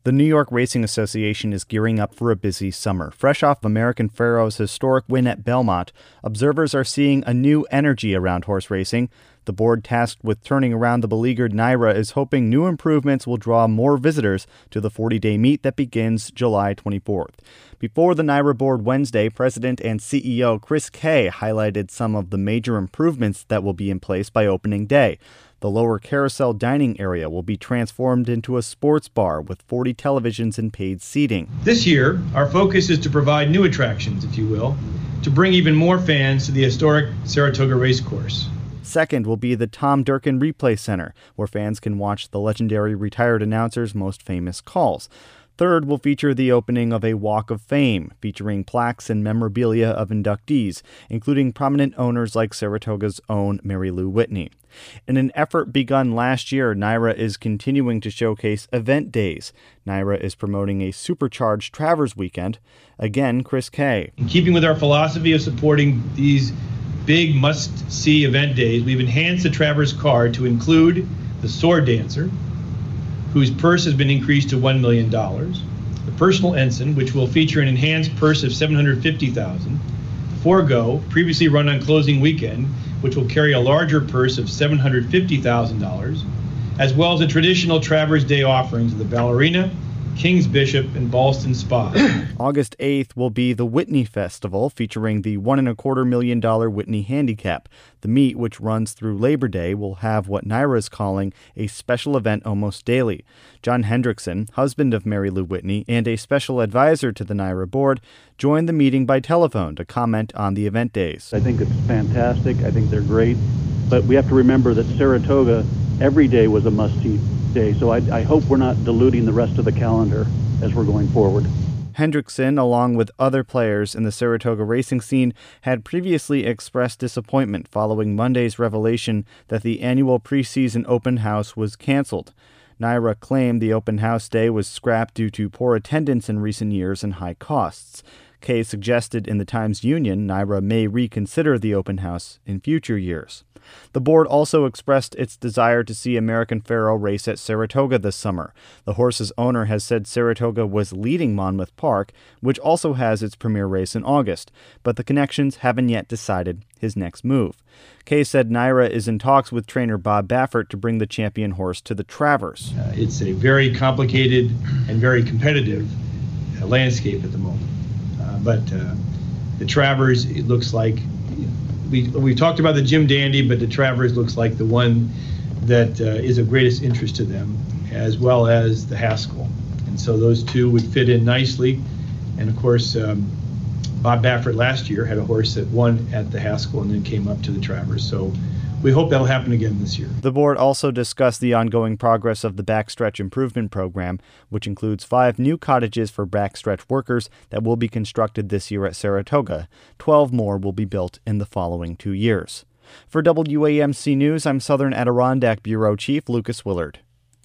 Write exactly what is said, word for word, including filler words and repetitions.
The New York Racing Association is gearing up for a busy summer. Fresh off American Pharoah's historic win at Belmont, observers are seeing a new energy around horse racing. The board tasked with turning around the beleaguered NYRA is hoping new improvements will draw more visitors to the forty-day meet that begins July twenty-fourth. Before the NYRA board Wednesday, President and C E O Chris Kay highlighted some of the major improvements that will be in place by opening day. The lower carousel dining area will be transformed into a sports bar with forty televisions and paid seating. This year, our focus is to provide new attractions, if you will, to bring even more fans to the historic Saratoga Racecourse. Second will be the Tom Durkin Replay Center, where fans can watch the legendary retired announcer's most famous calls. Third will feature the opening of a Walk of Fame, featuring plaques and memorabilia of inductees, including prominent owners like Saratoga's own Mary Lou Whitney. In an effort begun last year, NYRA is continuing to showcase event days. NYRA is promoting a supercharged Travers weekend. Again, Chris Kay. In keeping with our philosophy of supporting these big must-see event days, we've enhanced the Travers card to include the Sword Dancer, whose purse has been increased to one million dollars, the Personal Ensign, which will feature an enhanced purse of seven hundred fifty thousand dollars, Forego, previously run on closing weekend, which will carry a larger purse of seven hundred fifty thousand dollars, as well as the traditional Travers Day offerings of the Ballerina, King's Bishop, and Ballston Spa. August eighth will be the Whitney Festival, featuring the one and a quarter million dollar Whitney Handicap. The meet, which runs through Labor Day, will have what NYRA is calling a special event almost daily. John Hendrickson, husband of Mary Lou Whitney and a special advisor to the NYRA board, joined the meeting by telephone to comment on the event days. I think it's fantastic. I think they're great. But we have to remember that Saratoga every day was a must-see day, so I, I hope we're not diluting the rest of the calendar as we're going forward. Hendrickson, along with other players in the Saratoga racing scene, had previously expressed disappointment following Monday's revelation that the annual preseason open house was canceled. NYRA claimed the open house day was scrapped due to poor attendance in recent years and high costs. Kay suggested in the Times-Union NYRA may reconsider the open house in future years. The board also expressed its desire to see American Pharoah race at Saratoga this summer. The horse's owner has said Saratoga was leading Monmouth Park, which also has its premier race in August, but the connections haven't yet decided his next move. Kay said NYRA is in talks with trainer Bob Baffert to bring the champion horse to the Travers. Uh, it's a very complicated and very competitive uh, landscape at the moment. Uh, but uh, the Travers, it looks like, we we talked about the Jim Dandy, but the Travers looks like the one that uh, is of greatest interest to them, as well as the Haskell. And so those two would fit in nicely. And of course, um, Bob Baffert last year had a horse that won at the Haskell and then came up to the Travers. So we hope that'll happen again this year. The board also discussed the ongoing progress of the Backstretch Improvement Program, which includes five new cottages for backstretch workers that will be constructed this year at Saratoga. Twelve more will be built in the following two years. For W A M C News, I'm Southern Adirondack Bureau Chief Lucas Willard.